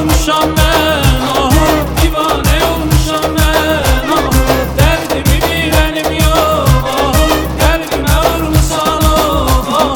durmuşam ben, oh, divane olmuşam ben, oh, derdimi bilenim yok, oh, kalbime vurmuşsan, oh.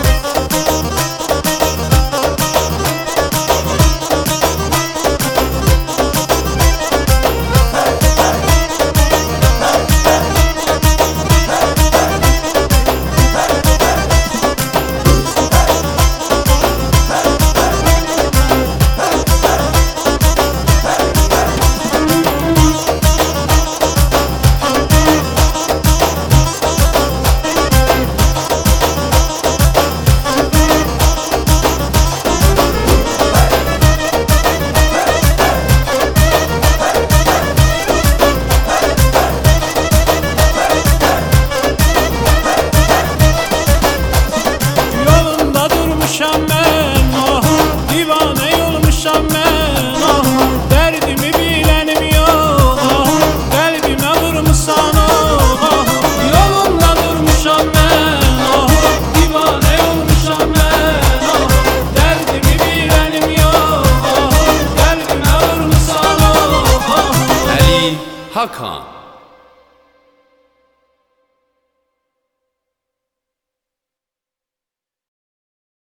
Olmuşam ben, oh, divane olmuşam ben, oh, derdimi bilenim yok, oh, kalbime vurmuşsan, oh, yolunda durmuşam ben, oh, divane olmuşam ben, oh, derdimi bilenim yok, oh, kalbime vurmuşsan, oh. Ali Hakan.